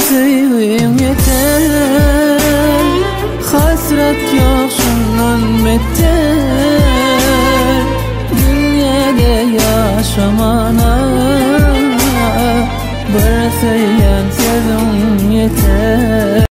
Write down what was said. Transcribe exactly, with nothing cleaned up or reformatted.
sevgim yeter. Hasret yok şundan beter. Dünyada yaşamana bir söylen sevgim yeter.